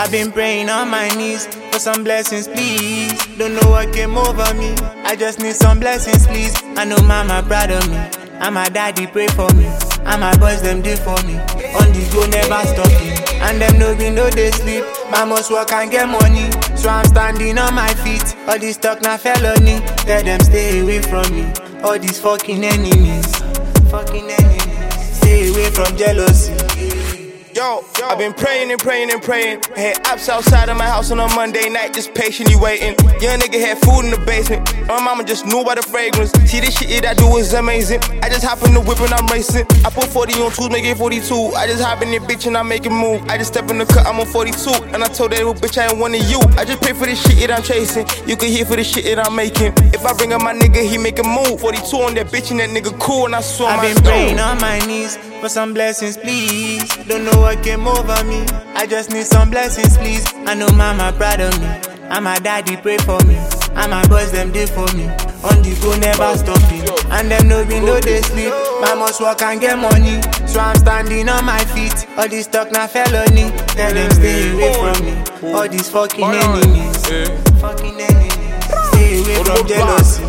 I've been praying on my knees for some blessings, please. Don't know what came over me, I just need some blessings, please. I know mama proud of me, and my daddy pray for me, and my boys them do for me. On the go never stopping, and them no be no they sleep. I must work and get money, so I'm standing on my feet. All this talk na felony, tell them stay away from me. All these fucking enemies, stay away from jealousy. Yo, I've been praying and praying and praying. I had apps outside of my house on a Monday night, just patiently waiting. Young nigga had food in the basement. My mama just knew by the fragrance. See, this shit I do is amazing. I just hop in the whip and I'm racing. I put 40 on 2s, make it 42. I just hop in the bitch and I make it move. I just step in the cut, I'm on 42. And I told that little bitch I ain't one of you. I just pay for this shit that I'm chasing. You can hear for the shit that I'm making. If I bring up my nigga, he make a move. 42 on that bitch and that nigga cool, and I saw my I've been praying on my knees for some blessings, please. Don't know what came over me, I just need some blessings, please. I know mama proud of me, and my daddy pray for me, and my boys them do for me. On the go never stopping, and them no be no they sleep. I must work and get money, so I'm standing on my feet. All this talk na felony, tell them stay away from me. All these fucking enemies, stay away from jealousy.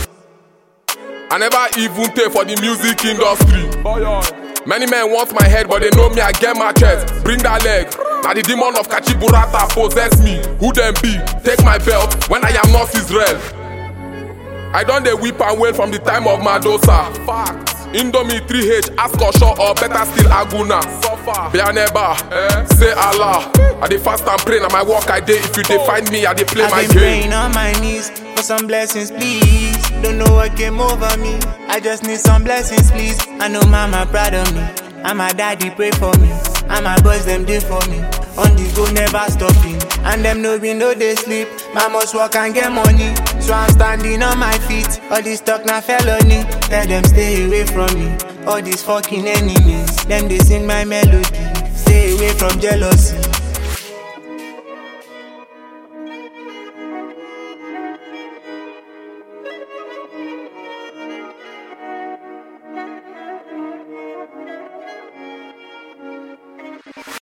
I never even pay for the music industry. Many men want my head, but they know me, I get my chest. Bring that leg. Now the demon of Kachiburata possess me. Who them be? Take my belt when I am not Israel. I done the whip and wail from the time of Madosa. Facts. Indomie 3H, ask or short or better still Aguna. Bianeba, say Allah. I dey fast and pray, now my walk I dey. If you dey find me, I dey play my game. I've been praying on my knees for some blessings, please. Don't know what came over me, I just need some blessings, please. I know mama proud of me, and my daddy pray for me, and my boys them do for me. On the go never stopping, and them no be no they sleep. I must work and get money, so I'm standing on my feet. All this talk na felony, tell them stay away from me. All these fucking enemies, them they sing my melody. Stay away from jealousy.